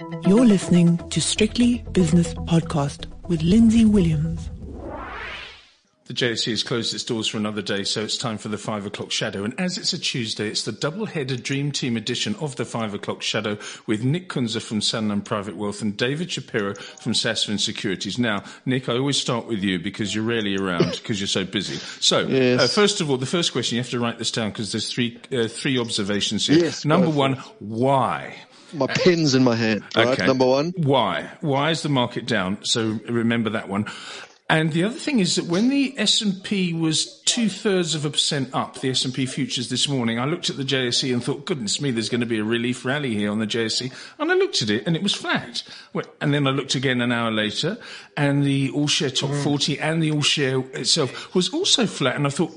You're listening to Strictly Business Podcast with Lindsay Williams. The JSE has closed its doors for another day, so it's time for the 5 o'clock shadow. And as it's a Tuesday, it's the double-headed Dream Team edition of the 5 o'clock shadow with Nick Kunze from Sanlam Private Wealth and David Shapiro from Sasfin Securities. Now, Nick, I always start with you because you're rarely around because you're so busy. So, yes. First of all, the first question, you have to write this down because there's three observations here. Yes, Number one, why? My pen's in my hand. Right? Okay. Number one. Why? Why is the market down? So remember that one. And the other thing is that when the S&P was 2/3% up, the S&P futures this morning, I looked at the JSE and thought, goodness me, there's going to be a relief rally here on the JSE. And I looked at it and it was flat. And then I looked again an hour later and the all-share top 40 and the all-share itself was also flat. And I thought,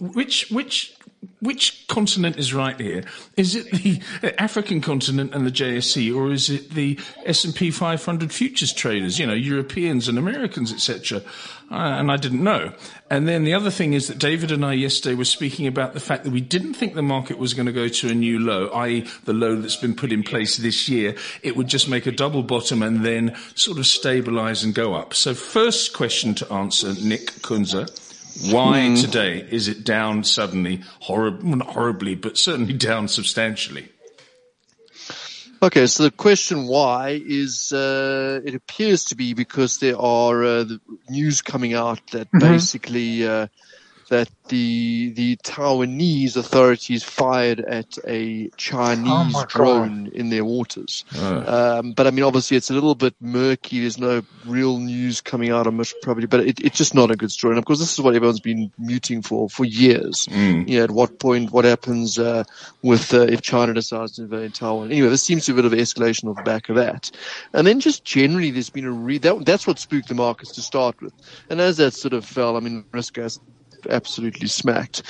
which continent is right here? Is it the African continent and the JSE, or is it the S&P 500 futures traders, Europeans and Americans, etc.? And I didn't know. And then the other thing is that David and I yesterday were speaking about the fact that we didn't think the market was going to go to a new low, i.e. the low that's been put in place this year. It would just make a double bottom and then sort of stabilize and go up. So first question to answer, Nick Kunze. Why today is it down suddenly, not horribly, but certainly down substantially? Okay, so the question why is it appears to be because there are the news coming out that basically that the Taiwanese authorities fired at a Chinese drone in their waters. But I mean, obviously it's a little bit murky. There's no real news coming out on much probably, but it's just not a good story. And of course, this is what everyone's been muting for years. At what point, what happens with if China decides to invade Taiwan? Anyway, there seems to be a bit of escalation off the back of that. And then just generally, there's been that's what spooked the markets to start with. And as that sort of fell, I mean, risk has absolutely smacked.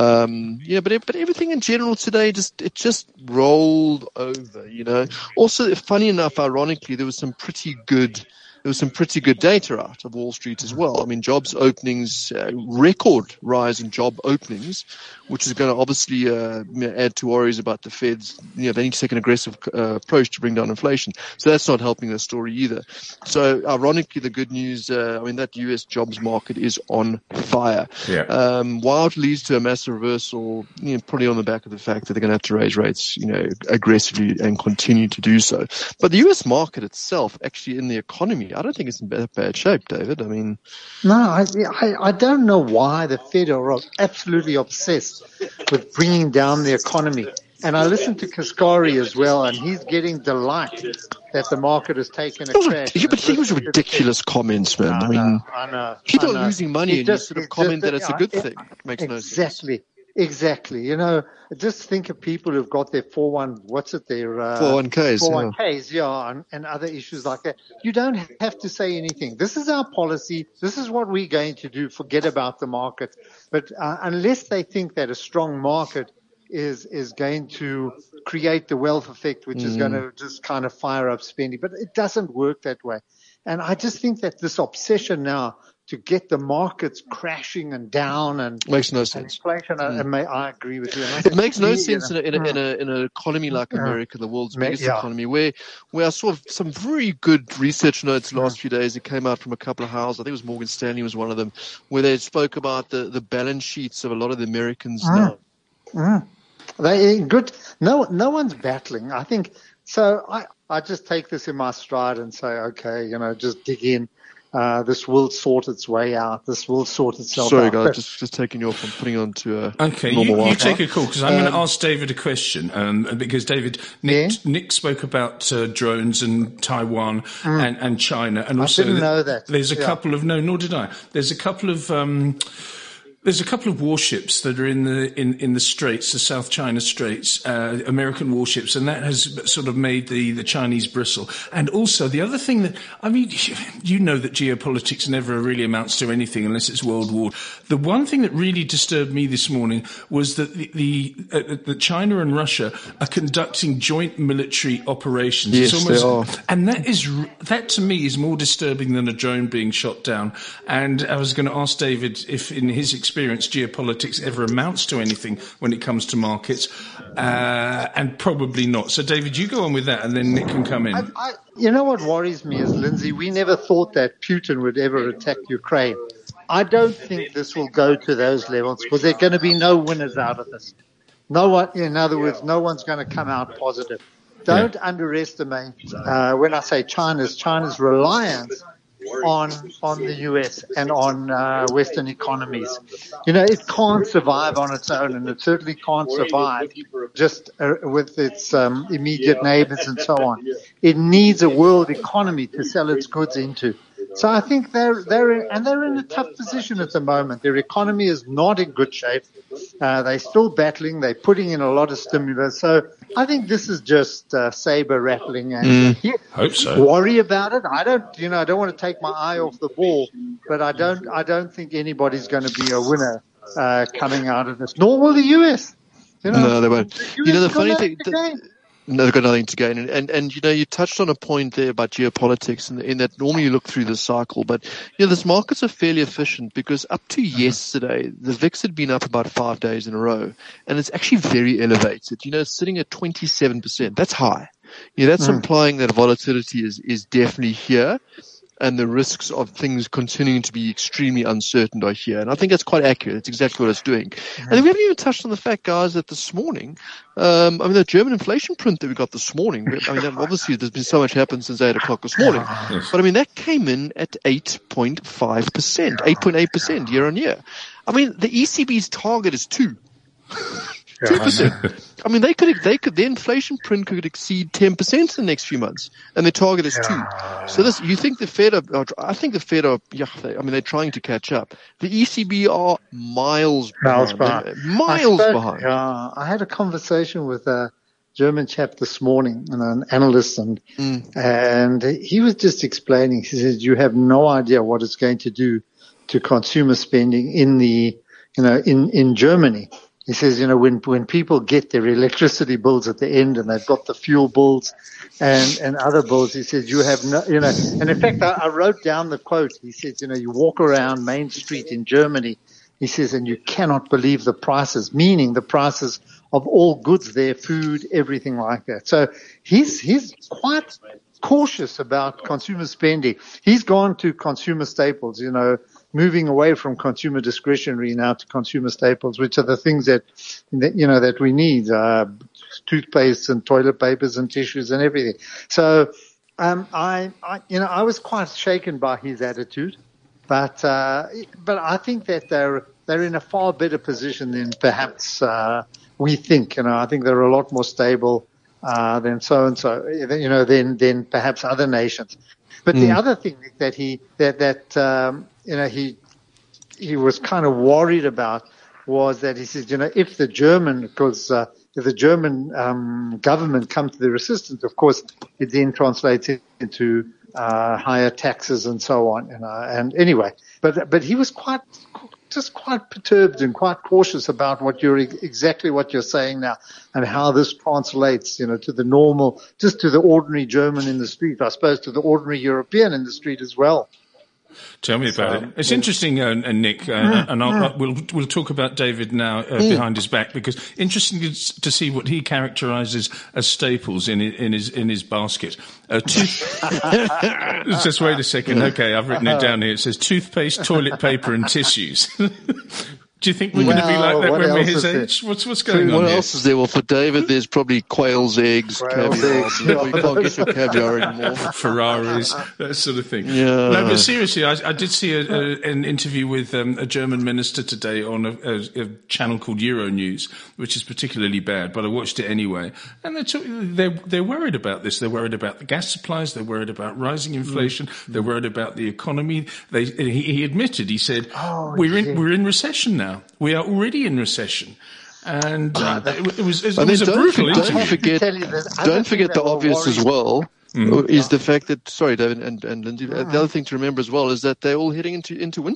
But everything in general today just rolled over, Also, funny enough, ironically, there was some pretty good data out of Wall Street as well. I mean, jobs openings, record rise in job openings, which is going to obviously add to worries about the Feds. They need to take an aggressive approach to bring down inflation. So that's not helping the story either. So ironically, the good news, that U.S. jobs market is on fire. Yeah. While it leads to a massive reversal, probably on the back of the fact that they're going to have to raise rates, aggressively and continue to do so. But the U.S. market itself, actually in the economy, I don't think it's in bad shape, David. I mean, no, I don't know why the Fed are absolutely obsessed with bringing down the economy. And I listened to Kaskari as well, and he's getting delight that the market has taken a crash. But he was ridiculous comments, man. I know. People are losing money, and you sort of comment that it's a good thing. It makes no sense. Exactly. Just think of people who've got their 401ks, and other issues like that. You don't have to say anything. This is our policy. This is what we're going to do. Forget about the market. But unless they think that a strong market is going to create the wealth effect, which is going to just kind of fire up spending, but it doesn't work that way. And I just think that this obsession now to get the markets crashing and down and makes no sense. Inflation, I agree with you. It makes no sense in an economy like America, the world's biggest economy, where I saw some very good research notes the last few days. It came out from a couple of houses. I think it was Morgan Stanley was one of them, where they spoke about the balance sheets of a lot of the Americans now. They good. No one's battling. I think so. I just take this in my stride and say, okay, just dig in. This will sort its way out. This will sort itself out. Sorry, guys, just taking you off and putting on to normal you take a call, because I'm going to ask David a question, because David, Nick spoke about drones and Taiwan and China, and also I didn't know that. There's a couple of nor did I. There's a couple of warships that are in the Straits, the South China Straits, American warships, and that has sort of made the Chinese bristle. And also the other thing that, that geopolitics never really amounts to anything unless it's World War. The one thing that really disturbed me this morning was that the China and Russia are conducting joint military operations. Yes, they are. And that to me is more disturbing than a drone being shot down. And I was going to ask David if in his experience experience geopolitics ever amounts to anything when it comes to markets, and probably not. So, David, you go on with that, and then Nick can come in. You know what worries me is, Lindsay, we never thought that Putin would ever attack Ukraine. I don't think this will go to those levels because there are going to be no winners out of this. No one, in other words, no one's going to come out positive. Don't underestimate, when I say China's reliance on the US and on Western economies. It can't survive on its own, and it certainly can't survive just with its immediate neighbors and so on. It needs a world economy to sell its goods into. So I think they're in a tough position at the moment. Their economy is not in good shape. They're still battling. They're putting in a lot of stimulus. So I think this is just saber rattling, and hope so. Worry about it. I don't want to take my eye off the ball, but I don't think anybody's going to be a winner coming out of this. Nor will the US. No, they won't. The funny thing. No, they've got nothing to gain. And you touched on a point there about geopolitics in that normally you look through the cycle, but, these markets are fairly efficient because up to yesterday, the VIX had been up about 5 days in a row, and it's actually very elevated. It's sitting at 27%. That's high. That's implying that volatility is definitely here, and the risks of things continuing to be extremely uncertain are here. And I think that's quite accurate. It's exactly what it's doing. And then we haven't even touched on the fact, guys, that this morning, the German inflation print that we got this morning, obviously there's been so much happened since 8 o'clock this morning. Yes. But that came in at 8.5%, 8.8% year on year. The ECB's target is 2%. 2%. The inflation print could exceed 10% in the next few months, and their target is 2%. So you think the Fed I think the Fed they're trying to catch up. The ECB are miles behind. Behind. I had a conversation with a German chap this morning, an analyst, and he was just explaining. He says, you have no idea what it's going to do to consumer spending in Germany. He says, when people get their electricity bills at the end and they've got the fuel bills and other bills, he says, you have no, and in fact, I wrote down the quote. He says, you walk around Main Street in Germany, he says, and you cannot believe the prices, meaning the prices of all goods there, food, everything like that. So he's quite cautious about consumer spending. He's gone to consumer staples, moving away from consumer discretionary now to consumer staples, which are the things that we need, toothpaste and toilet papers and tissues and everything. So, I was quite shaken by his attitude, but I think that they're in a far better position than perhaps, we think. I think they're a lot more stable, than so and so, than perhaps other nations. But the other thing that he was kind of worried about was that he says, if the German government comes to their assistance, of course, it then translates into higher taxes and so on. And anyway, but he was quite perturbed and quite cautious about exactly what you're saying now, and how this translates, to the normal, just to the ordinary German in the street, I suppose, to the ordinary European in the street as well. Tell me about it. It's interesting, and Nick, and we'll talk about David now behind his back, because interesting to see what he characterises as staples in his basket. Just wait a second. Okay, I've written it down here. It says toothpaste, toilet paper, and tissues. Do you think we're going to be like that when we're his age? What's going on What here? else is there? Well, for David, there's probably quail's eggs, caviar. You can't get your caviar anymore. Ferraris, that sort of thing. Yeah. No, but seriously, I did see an interview with a German minister today on a channel called Euronews, which is particularly bad, but I watched it anyway. And they're worried about this. They're worried about the gas supplies. They're worried about rising inflation. They're worried about the economy. He admitted, he said, we're in recession now. We are already in recession, and it was a brutal interview. Don't forget the obvious as well. Is the fact that, sorry, David and Lindsay, the other thing to remember as well is that they're all heading into winter.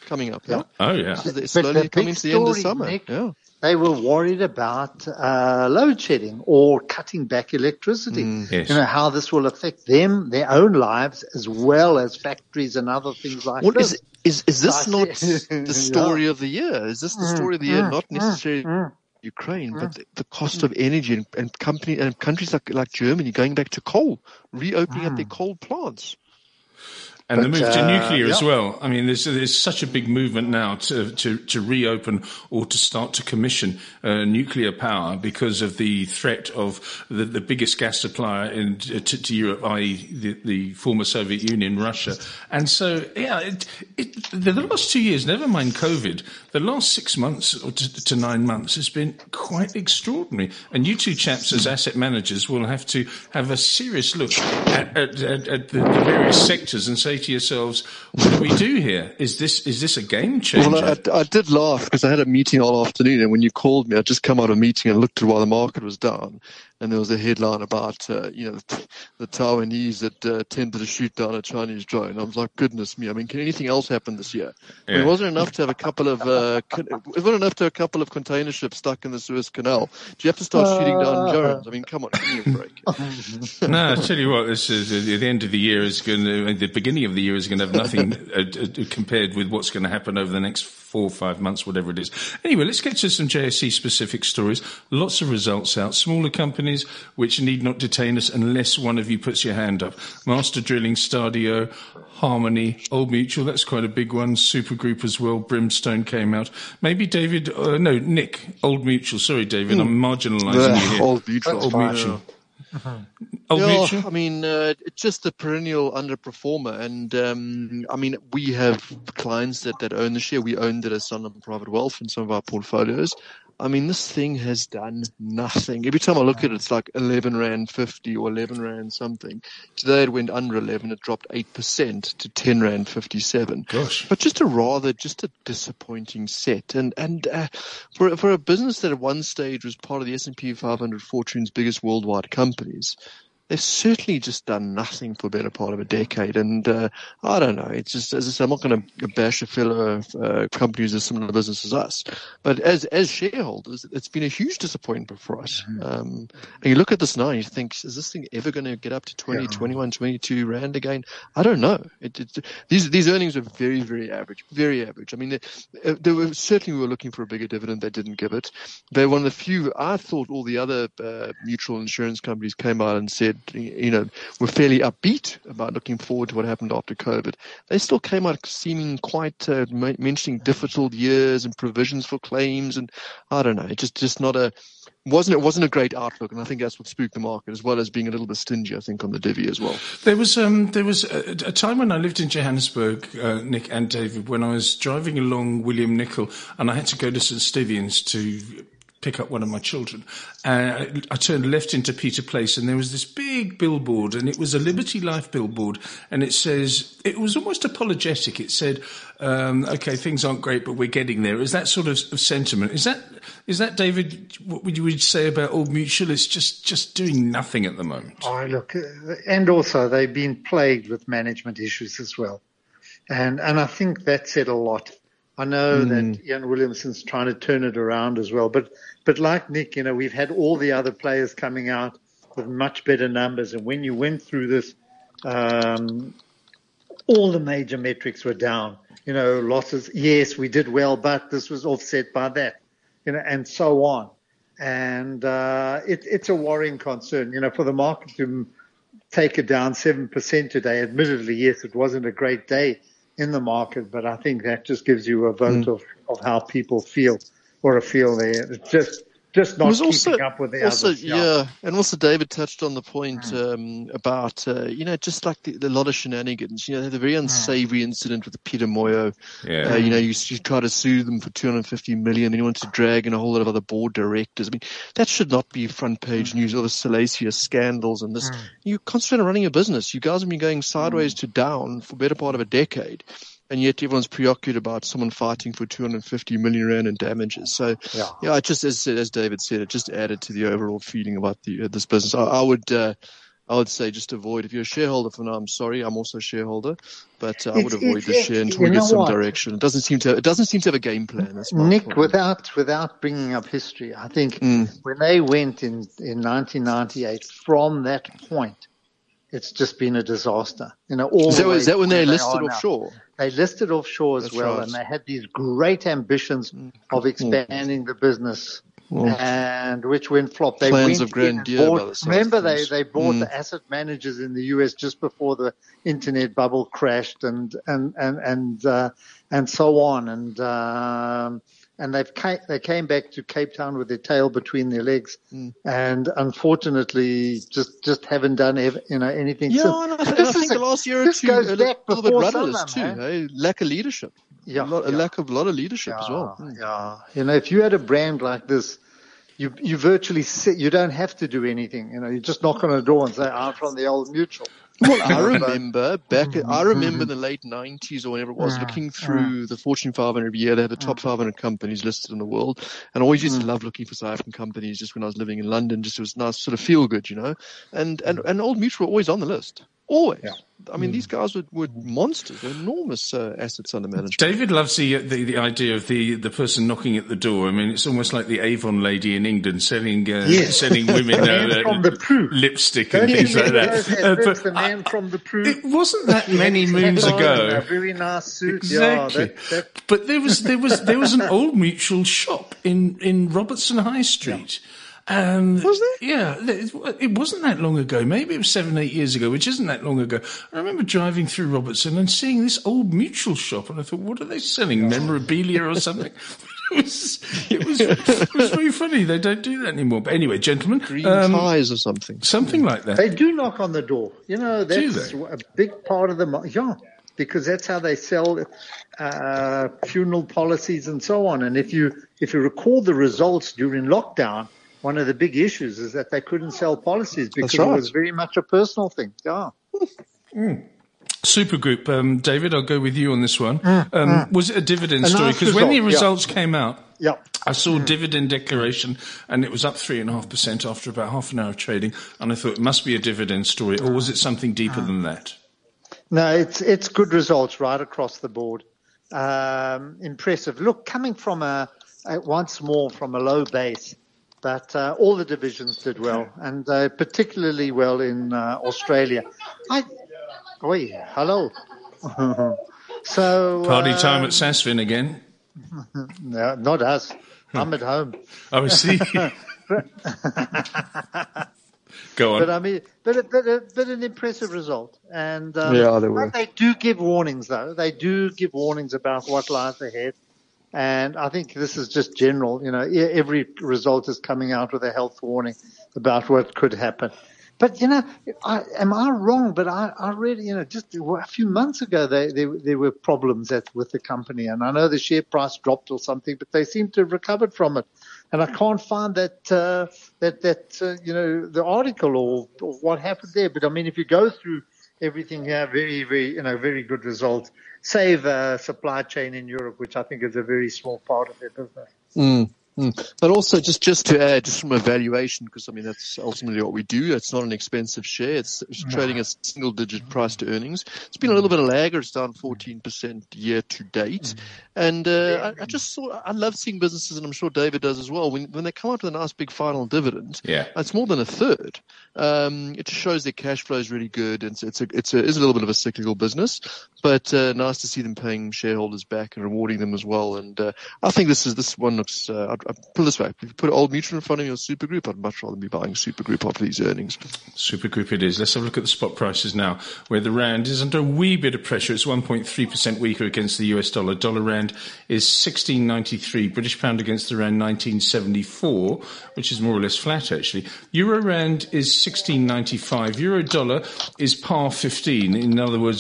coming up. Yeah. Oh, yeah. So they're But slowly the coming big to the end of story, summer. Nick, Yeah. they were worried about load shedding or cutting back electricity. Yes. How this will affect them, their own lives, as well as factories and other things like Well, this. is this I not see- the story of the year? Is this the story of the year? Not necessarily Ukraine, but the cost of energy and countries like Germany going back to coal, reopening up their coal plants. And the move to nuclear as yeah. well. I mean, there's such a big movement now to reopen or to start to commission nuclear power because of the threat of the biggest gas supplier to Europe, i.e. the former Soviet Union, Russia. And so, yeah, the last 2 years, never mind COVID, the last 6 months or to 9 months has been quite extraordinary. And you two chaps as asset managers will have to have a serious look at the various sectors and say to yourselves, what do we do here? Is this a game changer? Well, I did laugh because I had a meeting all afternoon, and when you called me, I'd just come out of a meeting and looked at why the market was down, and there was a headline about the Taiwanese that attempted to shoot down a Chinese drone. I was like, goodness me! I mean, can anything else happen this year? Yeah. I mean, it wasn't enough to have a couple of container ships stuck in the Suez Canal. Do you have to start shooting down drones? I mean, come on, give me a break. No, I tell you what, this is the end of the year is going to, the beginning of the year is going to have nothing compared with what's going to happen over the next 4 or 5 months, whatever it is. Anyway, let's get to some JSE specific stories. Lots of results out. Smaller companies, which need not detain us unless one of you puts your hand up. Master Drilling, Stadio, Harmony, Old Mutual, that's quite a big one. Supergroup as well. Brimstone came out. Maybe David, Nick, Old Mutual. Sorry, David, I'm marginalising you here. Old Mutual. Old Mutual. Old Mutual? I mean, it's just a perennial underperformer. And, I mean, we have clients that own the share. We owned it as Sanlam Private Wealth in some of our portfolios. I mean, this thing has done nothing. Every time I look at it, it's like 11 Rand 50 or 11 Rand something. Today it went under 11. It dropped 8% to 10 Rand 57. Gosh. But just a disappointing set. And for a business that at one stage was part of the S&P 500 Fortune's biggest worldwide companies, they've certainly just done nothing for a better part of a decade. And I don't know. It's just, as I say, I'm not going to bash a fellow company who's a similar business as us. But as shareholders, it's been a huge disappointment for us. And you look at this now and you think, is this thing ever going to get up to 20, 21, 22 Rand again? I don't know. These earnings are very, very average. Very average. I mean, they were certainly looking for a bigger dividend. They didn't give it. They're one of the few. I thought all the other mutual insurance companies came out and said, were fairly upbeat about looking forward to what happened after COVID. They still came out seeming quite mentioning difficult years and provisions for claims, and I don't know. It just not wasn't a great outlook, and I think that's what spooked the market, as well as being a little bit stingy, I think, on the divvy as well. There was a time when I lived in Johannesburg, Nick and David, when I was driving along William Nicol, and I had to go to St Stephen's to pick up one of my children. I turned left into Peter Place, and there was this big billboard, and it was a Liberty Life billboard, and it was almost apologetic. It said, okay, things aren't great, but we're getting there. Is that sort of sentiment? Is that, David, what would you say about Old Mutual? It's just doing nothing at the moment. Oh, look, and also they've been plagued with management issues as well. And I think that said a lot. I know that Ian Williamson's trying to turn it around as well. But like Nick, we've had all the other players coming out with much better numbers. And when you went through this, all the major metrics were down. Losses, yes, we did well, but this was offset by that, and so on. And it's a worrying concern, for the market to take it down 7% today. Admittedly, yes, it wasn't a great day in the market, but I think that just gives you a vote of how people feel there. It's just not keeping up with the others. Yeah. And also David touched on the point about, just like the lot of shenanigans. The very unsavory incident with Peter Moyo. Yeah. You try to sue them for 250 million, and you want to drag in a whole lot of other board directors. I mean, that should not be front page news, or the Salacious scandals and this. You concentrate on running a business. You guys have been going sideways to down for the better part of a decade. And yet everyone's preoccupied about someone fighting for 250 million Rand in damages. So, it just, as David said, it just added to the overall feeling about this business. I would I would say just avoid. If you're a shareholder for now, I'm sorry, I'm also a shareholder, but I would avoid the share until we get some direction. It doesn't seem to have a game plan. That's my Nick, point. without bringing up history, I think when they went in 1998, from that point, it's just been a disaster. Is that when they listed offshore? They listed offshore as well, and they had these great ambitions of expanding the business. And which went flop. They Plans of grandeur. Remember, they bought the asset managers in the US just before the internet bubble crashed, and so on. And they came back to Cape Town with their tail between their legs, and unfortunately, just haven't done anything. Yeah, and I think the last year or two, goes back a little bit before rudderless summer, too. Hey? Lack of leadership. Yeah, a lot of leadership as well. Yeah, if you had a brand like this, you virtually you don't have to do anything. You just knock on a door and say, "I'm from the Old Mutual." Well, I remember in the late 90s or whenever it was, looking through the Fortune 500 every year. They had the top 500 companies listed in the world. And I always used to love looking for South African companies just when I was living in London. Just it was nice, sort of feel good, And Old Mutual were always on the list. Always. Yeah. I mean, these guys were monsters, enormous assets under management. David loves the idea of the person knocking at the door. I mean, it's almost like the Avon lady in England selling women lipstick and things like that. But the man from the Prue. It wasn't that many moons ago. A very nice suit. Exactly. Yeah, but there was an Old Mutual shop in Robertson High Street. Was there? Yeah, it wasn't that long ago. Maybe it was 7-8 years ago, which isn't that long ago. I remember driving through Robertson and seeing this Old Mutual shop, and I thought, what are they selling? Memorabilia or something? It was very funny. They don't do that anymore. But anyway, gentlemen, green ties or something. Something like that. They do knock on the door. That's a big part of the because that's how they sell funeral policies and so on. And if you recall the results during lockdown, one of the big issues is that they couldn't sell policies because it was very much a personal thing. Yeah. Supergroup, David, I'll go with you on this one. Was it a dividend story? Because when the results came out, I saw dividend declaration, and it was up 3.5% after about half an hour of trading, and I thought it must be a dividend story, or was it something deeper than that? No, it's good results right across the board. Impressive. Look, coming from once more from a low base. But all the divisions did well, and particularly well in Australia. Hello. So party time at Sasfin again? No, not us. I'm at home. Oh, I see. Go on. But I mean, but an impressive result, and they do give warnings, though. They do give warnings about what lies ahead. And I think this is just general, every result is coming out with a health warning about what could happen. But, am I wrong? But I read, just a few months ago, there were problems with the company. And I know the share price dropped or something, but they seem to have recovered from it. And I can't find that the article or what happened there. But I mean, if you go through everything here, very, very, very good result. Save supply chain in Europe, which I think is a very small part of their business. But also, just to add, just from a valuation, because I mean that's ultimately what we do. It's not an expensive share. It's trading a single-digit price to earnings. It's been a little bit of lagger. It's down 14% year to date. And I just thought I love seeing businesses, and I'm sure David does as well. When they come up with a nice big final dividend, it's more than a third. It just shows their cash flow is really good, and it's a little bit of a cyclical business, but nice to see them paying shareholders back and rewarding them as well. And I think this one looks. I'd put it this way: if you put Old Mutual in front of me or Supergroup, I'd much rather be buying Supergroup after these earnings. Supergroup it is. Let's have a look at the spot prices now, where the rand is under a wee bit of pressure. It's 1.3% weaker against the US dollar. Dollar rand is 16.93. British pound against the rand 19.74, which is more or less flat actually. Euro rand is 16.95. Euro dollar is par 15. In other words,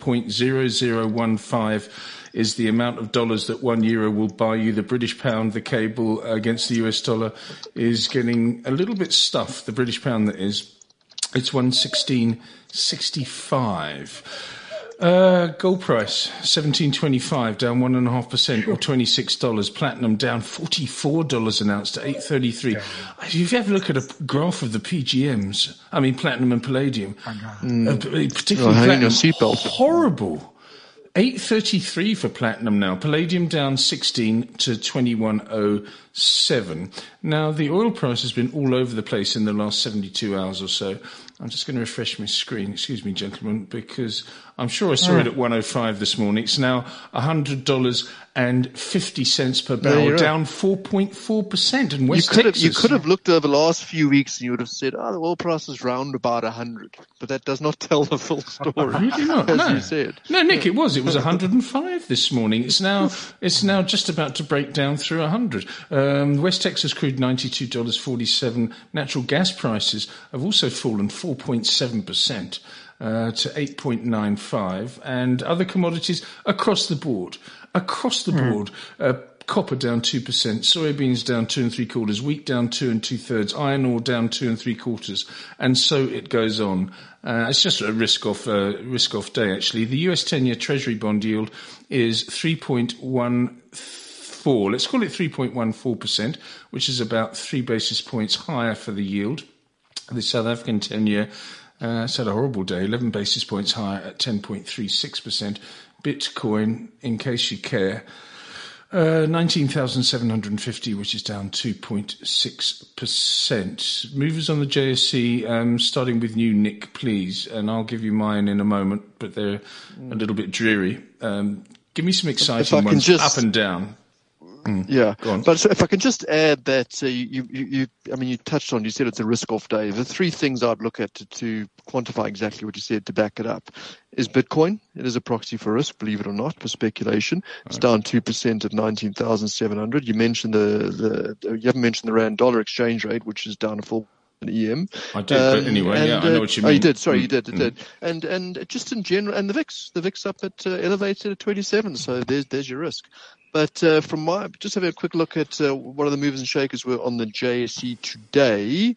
1.0015 is the amount of dollars that €1 will buy you. The British pound, the cable against the US dollar, is getting a little bit stuffed. The British pound, that is. It's 116.65. Gold price, $1,725, down 1.5%, or $26. Platinum down $44 an ounce to $833. If you ever look at a graph of the PGMs, I mean platinum and palladium, particularly platinum, horrible. 833 for platinum now. Palladium down 16 to 2107. Now, the oil price has been all over the place in the last 72 hours or so. I'm just going to refresh my screen. Excuse me, gentlemen, because I'm sure I saw it at 105 this morning. It's now $100.50 per barrel, down 4.4%. And West Texas. You could have looked over the last few weeks and you would have said, the oil price is round about 100. But that does not tell the full story. Really not, as you said. No, Nick, it was 105 this morning. It's now just about to break down through 100. West Texas crude $92.47. Natural gas prices have also fallen 4.7%. To 8.95, and other commodities across the board. Copper down 2%, soybeans down 2 3/4, wheat down 2 2/3, iron ore down 2 3/4, and so it goes on. It's just a risk-off day, actually. The US 10-year Treasury bond yield is 3.14. Let's call it 3.14%, which is about 3 basis points higher for the yield. The South African 10-year it's had a horrible day, 11 basis points higher at 10.36%. Bitcoin, in case you care, 19,750, which is down 2.6%. Movers on the JSE, starting with you, Nick, please, and I'll give you mine in a moment, but they're a little bit dreary. Give me some exciting ones, up and down. Yeah, go on. But so if I can just add that you touched on, you said it's a risk-off day. The three things I'd look at to quantify exactly what you said to back it up is Bitcoin. It is a proxy for risk, believe it or not, for speculation. It's down 2% at 19,700. You mentioned you haven't mentioned the rand dollar exchange rate, which is down a full EM. I did, but anyway, I know what you mean. Oh, you did. Sorry, you did. It did. And just in general, and the VIX up at elevated at 27. So there's your risk. But just having a quick look at what are the movers and shakers were on the JSE today.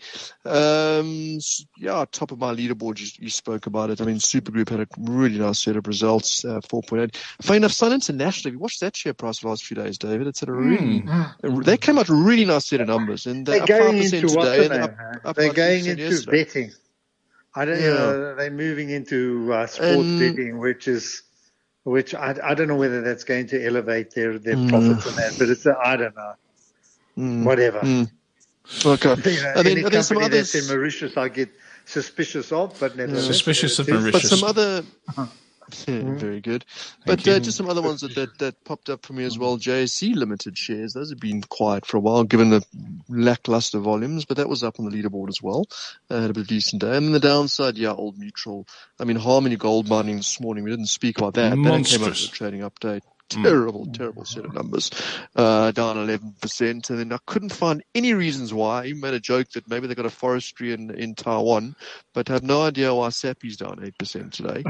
Top of my leaderboard, you spoke about it. I mean, Supergroup had a really nice set of results, 4.8. Funny enough, Sun International, have you watched that share price the last few days, David? It's had a really, they came out a really nice set of numbers. And they're up going 5% into today. They're going into betting. I don't know. They're moving into sports betting, which I don't know whether that's going to elevate their profits and that, but I don't know. Whatever. Okay. Any company that's in Mauritius, I get suspicious of, but never. Suspicious of Mauritius. But some other. Very good. But just some other ones that popped up for me as well. JSE Limited shares, those have been quiet for a while given the lackluster volumes, but that was up on the leaderboard as well. Had a bit of a decent day. And then the downside, Old Mutual. I mean, Harmony Gold Mining this morning, we didn't speak about that. Monstrous. That came up with a trading update. Terrible set of numbers, down 11%. And then I couldn't find any reasons why. I even made a joke that maybe they got a forestry in Taiwan, but I have no idea why Sappi's down 8% today.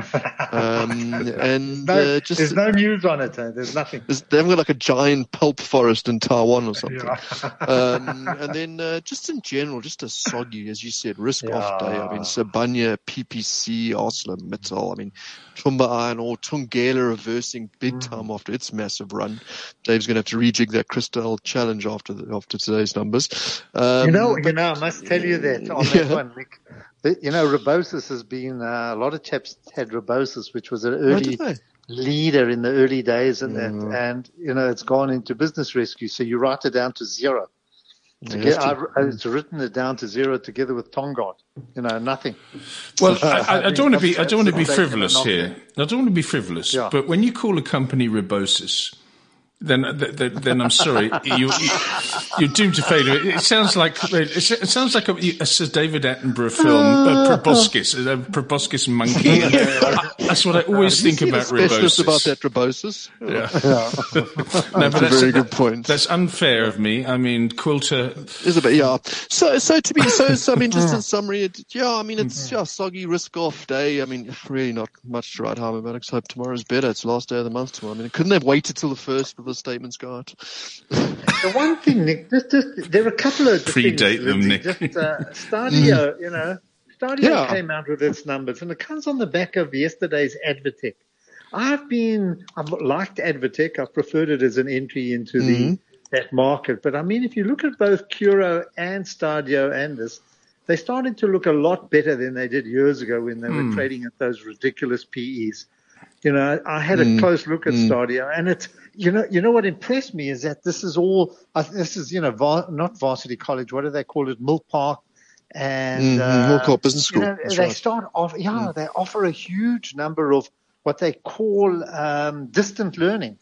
There's no news on it. There's nothing. They haven't got like a giant pulp forest in Taiwan or something. And then just in general, just a soggy, as you said, risk-off day. I mean, Sibanye, PPC, ArcelorMittal. I mean, Tumba Iron Ore, Thungela reversing big time after its massive run. Dave's going to have to rejig that Crystal Challenge after today's numbers. I must tell you that on that one, Nick. Rebosis has been a lot of chaps had Rebosis, which was an early leader in the early days, and it's gone into business rescue. So you write it down to zero. It's written it down to zero together with Tonguat. Nothing. Well, I don't want to be frivolous here. I don't want to be frivolous. Yeah. But when you call a company Rebosis, then I'm sorry, you're doomed to failure. It sounds like a Sir David Attenborough film, Proboscis monkey. That's what I always think about Rebosis. About that Rebosis. Yeah. That's a very good point. That's unfair of me. I mean, Quilter is a bit, So I mean, just in summary, it's soggy risk-off day. I mean, really not much to write home about. Except tomorrow's better. It's the last day of the month tomorrow. I mean, couldn't have waited till the first for the statements go out. The one thing, Nick, there are a couple of predate them, Nick. Stadio, Stadio came out with its numbers, and it comes on the back of yesterday's Advotech. I've liked Advotech. I've preferred it as an entry into that market. But I mean, if you look at both Curo and Stadio and this, they started to look a lot better than they did years ago when they were trading at those ridiculous PEs. You know, I had a close look at Stadio, and it's, you know what impressed me is that this is all, you know, not Varsity College. What do they call it? Mill Park. And Hillcourt Business School. You know, they start off, they offer a huge number of what they call distant learning.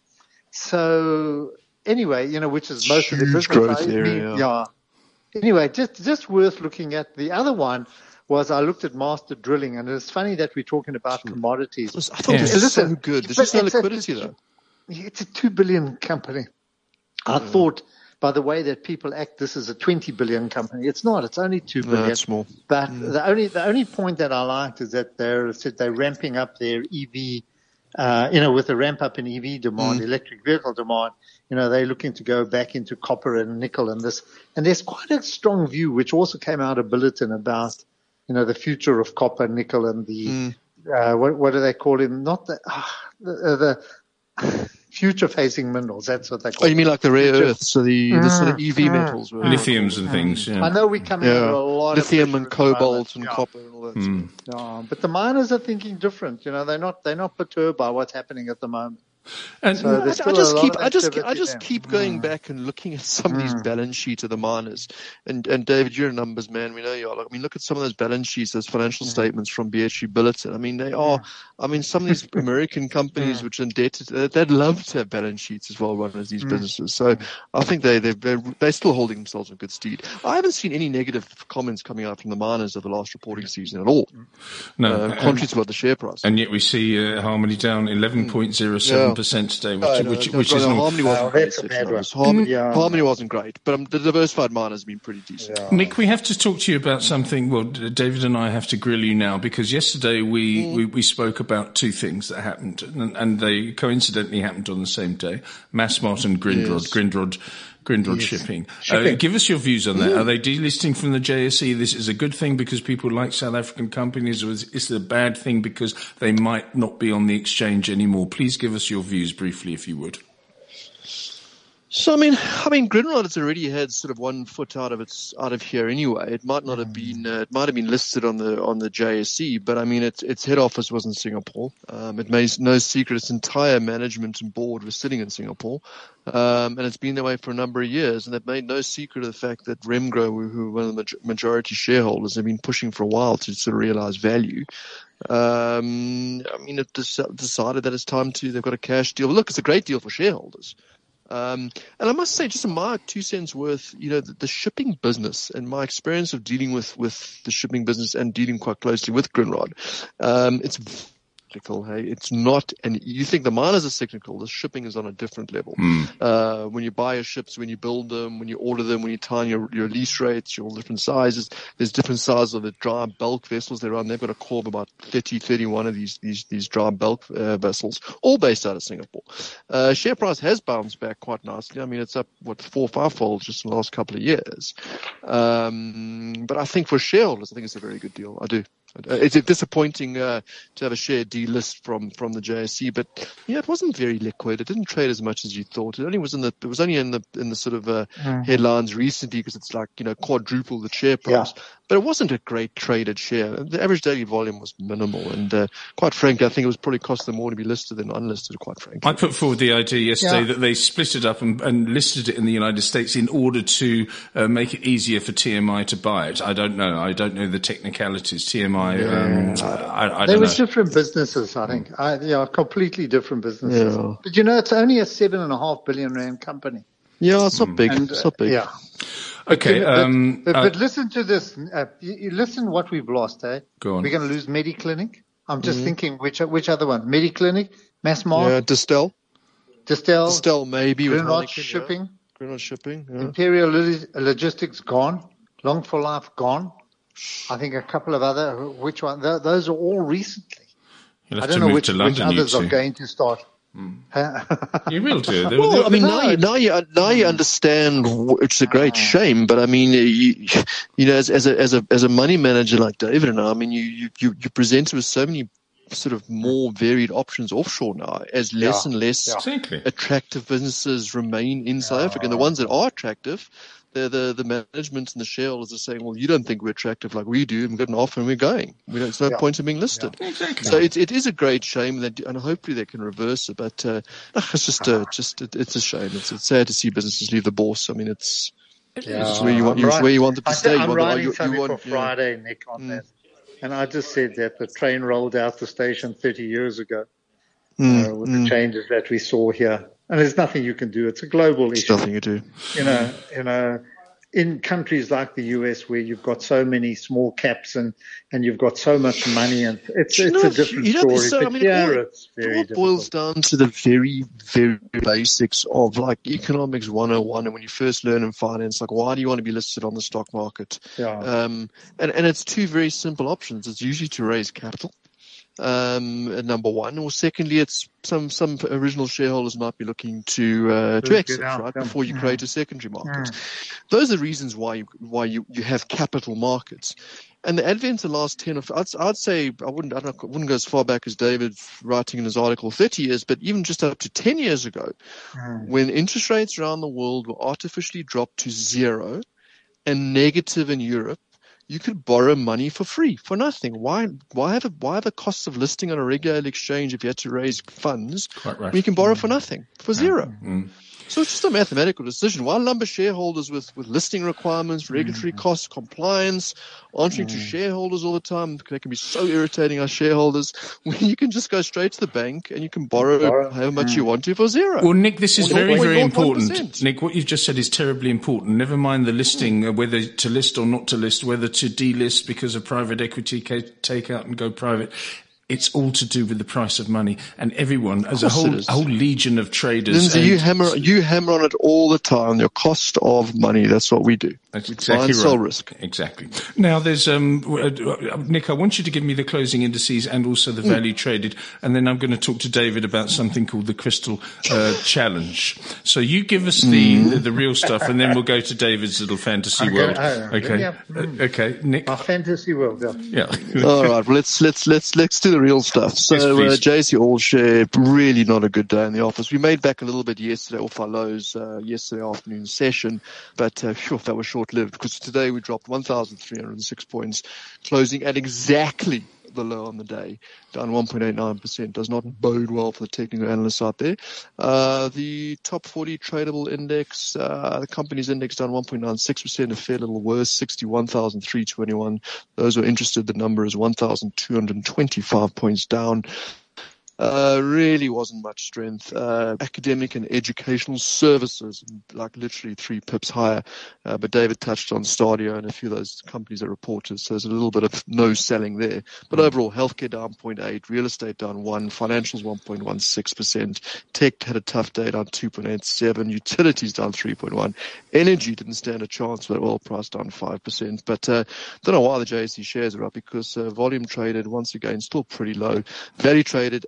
So anyway, you know, which is most of the business growth area. Anyway, just worth looking at. The other one was I looked at Master Drilling, and it's funny that we're talking about commodities. I thought it was so good. There's just no liquidity though. It's a $2 billion company. I thought, by the way that people act, this is a $20 billion company. It's not. It's only $2 billion. That's small. But the only point that I liked is that they're ramping up their EV, you know, with the ramp up in EV demand, electric vehicle demand. You know, they're looking to go back into copper and nickel and this. And there's quite a strong view, which also came out of Bulletin about, you know, the future of copper, nickel, and the what do they call him? Not the future-facing minerals. That's what they call. Oh, you mean like the rare earths, so the sort of EV metals, lithiums and things. Yeah. I know we come in a lot lithium of and cobalt and copper and all that. Yeah, but the miners are thinking different. You know, they're not perturbed by what's happening at the moment. And so I just keep going back and looking at some of these balance sheets of the miners. And David, you're a numbers man. We know you are. I mean, look at some of those balance sheets, those financial statements from BHP Billiton. I mean, they are. I mean, some of these American companies which are indebted, they'd love to have balance sheets as well run as these businesses. So I think they're still holding themselves in good stead. I haven't seen any negative comments coming out from the miners of the last reporting season at all. No, contrary to what the share price. And yet we see Harmony down 11.07%. Today, which is Harmony wasn't that's a bad one. Harmony wasn't great, but the diversified miners have been pretty decent. Yeah. Nick, we have to talk to you about something. Well, David and I have to grill you now because yesterday we spoke about two things that happened, and they coincidentally happened on the same day: Massmart and Grindrod. Grindrod Shipping. Give us your views on that. Are they delisting from the JSE? This is a good thing because people like South African companies, or is it a bad thing because they might not be on the exchange anymore? Please give us your views briefly, if you would. So I mean, Grindrod has already had sort of one foot out of here anyway. It might not have been, it might have been listed on the JSE, but I mean, its head office was in Singapore. It made no secret its entire management and board was sitting in Singapore, and it's been that way for a number of years. And they've made no secret of the fact that Remgro, who are one of the majority shareholders, have been pushing for a while to sort of realize value. I mean, it decided that it's time to. They've got a cash deal. Look, it's a great deal for shareholders. And I must say, just in my 2 cents worth, you know, the shipping business and my experience of dealing with the shipping business and dealing quite closely with Grindrod, it's cyclical. Hey, it's not, and you think the miners are cyclical. The shipping is on a different level. When you buy your ships, when you build them, when you order them, when you tie your lease rates, your different sizes. There's different sizes of the dry bulk vessels they run. They've got a core of about 31 of these dry bulk vessels, all based out of Singapore. Share price has bounced back quite nicely. I mean, it's up 4 or 5-fold just in the last couple of years. But I think for shareholders, I think it's a very good deal. I do. It's disappointing to have a share delist from the JSE, but yeah, it wasn't very liquid. It didn't trade as much as you thought. It was only in the sort of headlines recently because it's like, you know, quadruple the share price. Yeah. But it wasn't a great traded share. The average daily volume was minimal, and quite frankly, I think it was probably cost them more to be listed than unlisted. Quite frankly, I put forward the idea yesterday that they split it up and listed it in the United States in order to make it easier for TMI to buy it. I don't know. I don't know the technicalities. TMI. I don't know. They were different businesses, I think. Completely different businesses. Yeah. But you know, it's only a 7.5 billion rand company. Yeah, it's not big. It's not big. Yeah. Okay. But listen to this. You listen what we've lost, eh? Go on. We're going to lose Mediclinic. I'm just thinking which other one? Mediclinic, Massmart. Yeah, Distel maybe. Grindrod Shipping. Yeah. Grindrod Shipping. Yeah. Imperial Logistics gone. Long for Life gone. I think a couple of other. Which one? Those are all recently. I don't know which others are going to start. You will do. Well, I mean, now you understand, which is a great shame. But I mean, you know, as a money manager like David and I mean, you presented with so many sort of more varied options offshore now, as less and less Exactly. attractive businesses remain in South Africa. And the ones that are attractive, the management and the shareholders are saying, well, you don't think we're attractive like we do, and we've got an offer and we're going. There's no point in being listed. Yeah. Exactly. So it is a great shame, and hopefully they can reverse it. But it's just it's a shame. It's sad to see businesses leave the bourse. I mean, it's where you want them to stay. I'm writing something for Friday, Nick, on that. And I just said that the train rolled out the station 30 years ago with the changes that we saw here. And there's nothing you can do. It's a global issue. There's nothing you do. In countries like the US where you've got so many small caps and you've got so much money, and it's a different story. It's very difficult. It boils down to the very, very basics of like economics 101. And when you first learn in finance, like, why do you want to be listed on the stock market? Yeah. And it's two very simple options. It's usually to raise capital. Number one, or secondly, it's some original shareholders might be looking to exit right before you create a secondary market. Those are the reasons why you have capital markets. And the advent of the last 10 of, I'd say, I wouldn't go as far back as David writing in his article 30 years, but even just up to 10 years ago, when interest rates around the world were artificially dropped to zero and negative in Europe, you could borrow money for free, for nothing. Why have a cost of listing on a regulated exchange if you had to raise funds? Quite right. When you can borrow for nothing, for zero. So it's just a mathematical decision. Why lumber shareholders with listing requirements, regulatory costs, compliance, answering to shareholders all the time? They can be so irritating, our shareholders, when you can just go straight to the bank and you can borrow however much you want to for zero. Well, Nick, this is very, very important. Nick, what you've just said is terribly important. Never mind the listing, whether to list or not to list, whether to delist because of private equity takeout and go private. It's all to do with the price of money, and everyone, as a whole legion of traders. Lindsay, you hammer on it all the time. Your cost of money. That's what we do. That's exactly right. Sell risk. Exactly. Now, there's Nick. I want you to give me the closing indices and also the value traded, and then I'm going to talk to David about something called the Crystal Challenge. So you give us the real stuff, and then we'll go to David's little fantasy world. Okay. Okay, Nick. Our fantasy world. Yeah. All right. Well, let's do the real stuff. So JSE All Share, really not a good day in the office. We made back a little bit yesterday off our lows, yesterday afternoon session, but that was short-lived because today we dropped 1,306 points, closing at exactly the low on the day, down 1.89%. Does not bode well for the technical analysts out there. The top 40 tradable index, the company's index down 1.96%, a fair little worse, 61,321. Those who are interested, the number is 1,225 points down. Really wasn't much strength. Academic and educational services, like literally 3 pips higher. But David touched on Stadio and a few of those companies that reported, so there's a little bit of no selling there. But overall, healthcare down 0.8, real estate down 1, financials 1.16%, tech had a tough day, down 2.87, utilities down 3.1, energy didn't stand a chance with oil price down 5%. But don't know why the JSE shares are up, because volume traded, once again, still pretty low. Value traded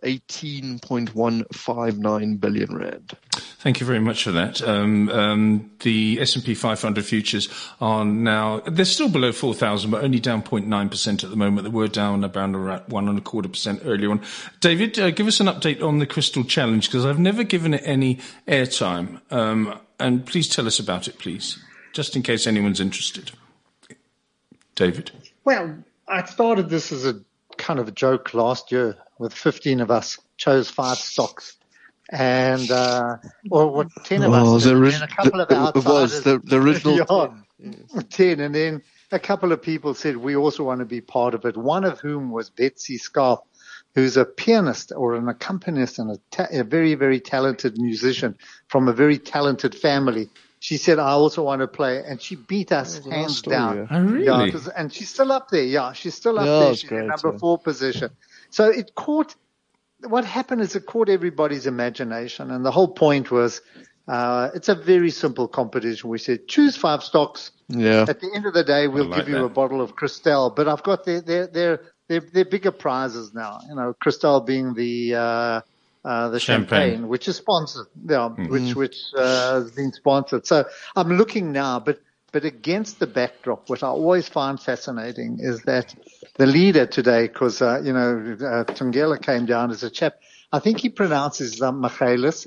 18.159 billion rand. Thank you very much for that. The S&P 500 futures are now, they're still below 4,000, but only down 0.9% at the moment. They were down around 1.25% earlier on. David, give us an update on the Crystal Challenge, because I've never given it any airtime. And please tell us about it, please, just in case anyone's interested. David? Well, I started this as a kind of a joke last year, with 15 of us chose 5 stocks, and 10 of us, and then a couple of outsiders. It was the original 10, and then a couple of people said we also want to be part of it. One of whom was Betsy Scarf, who's a pianist or an accompanist and a very, very talented musician from a very talented family. She said, I also want to play, and she beat us hands down. Oh, really? Yeah, and she's still up there. Yeah, she's still up there. She's in number 4 position. So what happened is it caught everybody's imagination. And the whole point was, it's a very simple competition. We said, choose 5 stocks. Yeah. At the end of the day, we'll give you a bottle of Cristal. But I've got their bigger prizes now. You know, Cristal being the champagne, which is sponsored, which has been sponsored. So I'm looking now, but But against the backdrop, what I always find fascinating is that the leader today, because, Tungela came down as a chap, I think he pronounces Maghalis,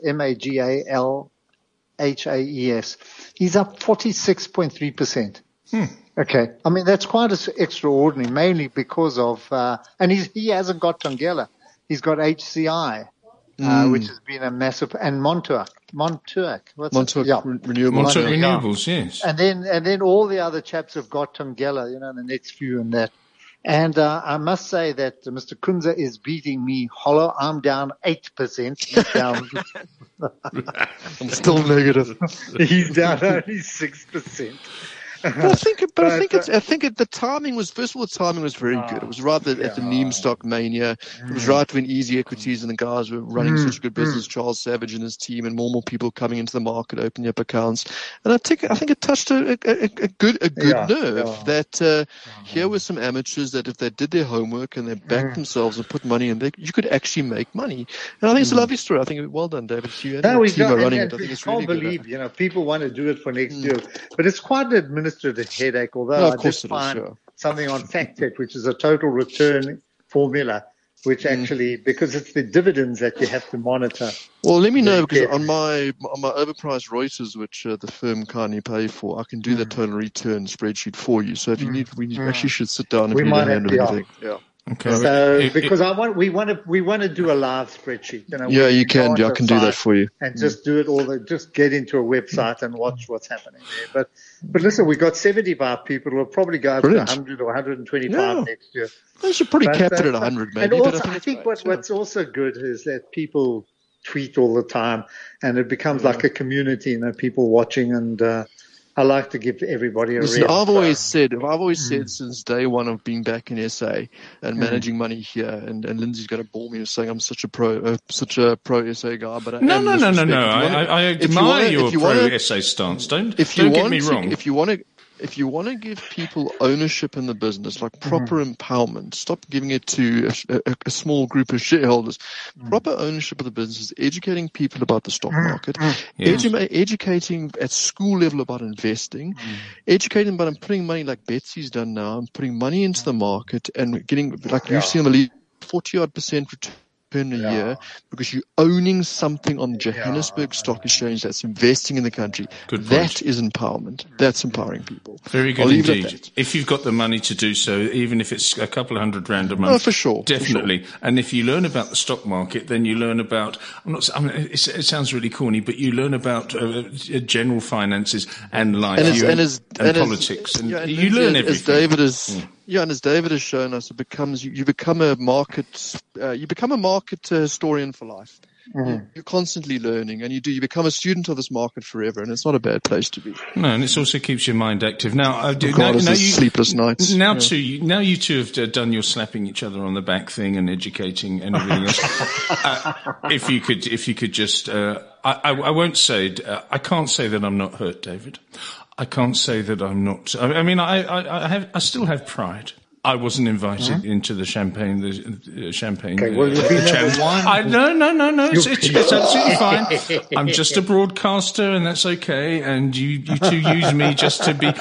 Maghalhaes. He's up 46.3%. Okay. I mean, that's quite extraordinary, mainly because of, and he hasn't got Tungela. He's got HCI, which has been a massive, and Montauk. Renewables, yes. And then all the other chaps have got Tungela, the next few and that. And I must say that Mr. Kunze is beating me hollow. I'm down 8%. He's down. I'm still negative. He's down only 6%. But I think the timing was, first of all, the timing was very good. It was right at the meme stock mania. It was right when Easy Equities and the guys were running such a good business, Charles Savage and his team, and more people coming into the market, opening up accounts. And I think it touched a good nerve that here were some amateurs that if they did their homework and they backed themselves and put money in, you could actually make money. And I think it's a lovely story. I think well done, David. You and the team are running it. I think it's really good. I can't believe, people want to do it for next year, but it's quite an administrative headache, although I just find something on FactTech, which is a total return formula, which actually, because it's the dividends that you have to monitor. Well, let me know, because on my overpriced Reuters, which the firm kindly pay for, I can do the total return spreadsheet for you. So if you need, we actually should sit down and might have anything. Okay. So because we want to do a live spreadsheet. You can. I can do that for you. And just do it just get into a website and watch what's happening there. But listen, we got 75 people. We'll probably go up to 100 or 125 next year. They should probably cap it at 100 maybe. And also, I think what's also good is that people tweet all the time, and it becomes like a community. People watching, and I like to give everybody a read. I've always said since day one of being back in SA and managing money here, and Lindsay's going to bore me with saying I'm such a pro SA guy, but no. I admire your pro SA stance. Don't get me wrong. If you want to give people ownership in the business, like proper empowerment, stop giving it to a small group of shareholders. Proper ownership of the business is educating people about the stock market, educating at school level about investing, educating about putting money like Betsy's done now, and putting money into the market and getting, like you've seen, 40-odd% return a year, because you're owning something on the Johannesburg Stock Exchange that's investing in the country. That is empowerment. That's empowering people. Very good indeed. If you've got the money to do so, even if it's a couple of $100 a month. Oh, for sure. Definitely. For sure. And if you learn about the stock market, then you learn about, it sounds really corny, but you learn about general finances and life and politics. And you learn everything. And as David has shown us, you become a market historian for life. You're constantly learning, and you become a student of this market forever, and it's not a bad place to be. No, and it also keeps your mind active. Now, sleepless nights. Now you two have done your slapping each other on the back thing and educating and everything else. If you could just, I won't say, I can't say that I'm not hurt, David. I can't say that I'm not. I mean, I still have pride. I wasn't invited into the champagne. Okay, well, you'll be number one. No. It's absolutely fine. I'm just a broadcaster, and that's okay. And you two use me just to be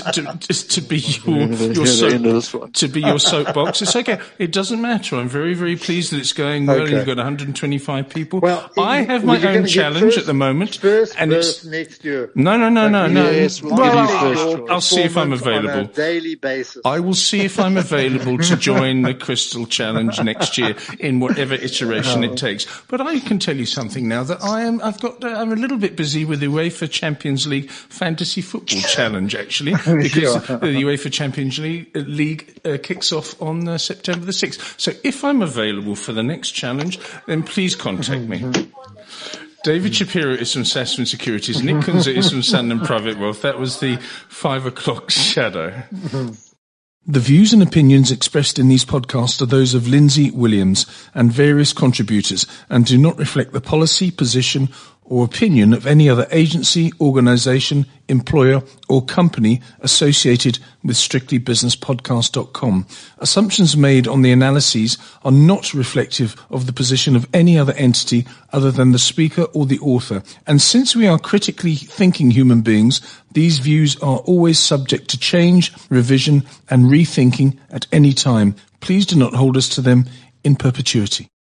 your soapbox. It's okay. It doesn't matter. I'm very, very pleased that it's going well. Okay. You've got 125 people. Well, I have my own challenge at the moment, and it's next year. No. Yes, I'll see if I'm available on a daily basis. I will see if I'm available to join the Crystal Challenge next year in whatever iteration it takes. But I can tell you something now that I'm a little bit busy with the UEFA Champions League Fantasy Football Challenge, actually, because the UEFA Champions League kicks off on September the 6th. So if I'm available for the next challenge, then please contact me. David Shapiro is from Sasfin Securities. Nick Kunze is from Sanlam Private Wealth. That was the 5 o'clock shadow. The views and opinions expressed in these podcasts are those of Lindsay Williams and various contributors and do not reflect the policy, position or opinion of any other agency, organisation, employer or company associated with strictlybusinesspodcast.com. Assumptions made on the analyses are not reflective of the position of any other entity other than the speaker or the author. And since we are critically thinking human beings, these views are always subject to change, revision and rethinking at any time. Please do not hold us to them in perpetuity.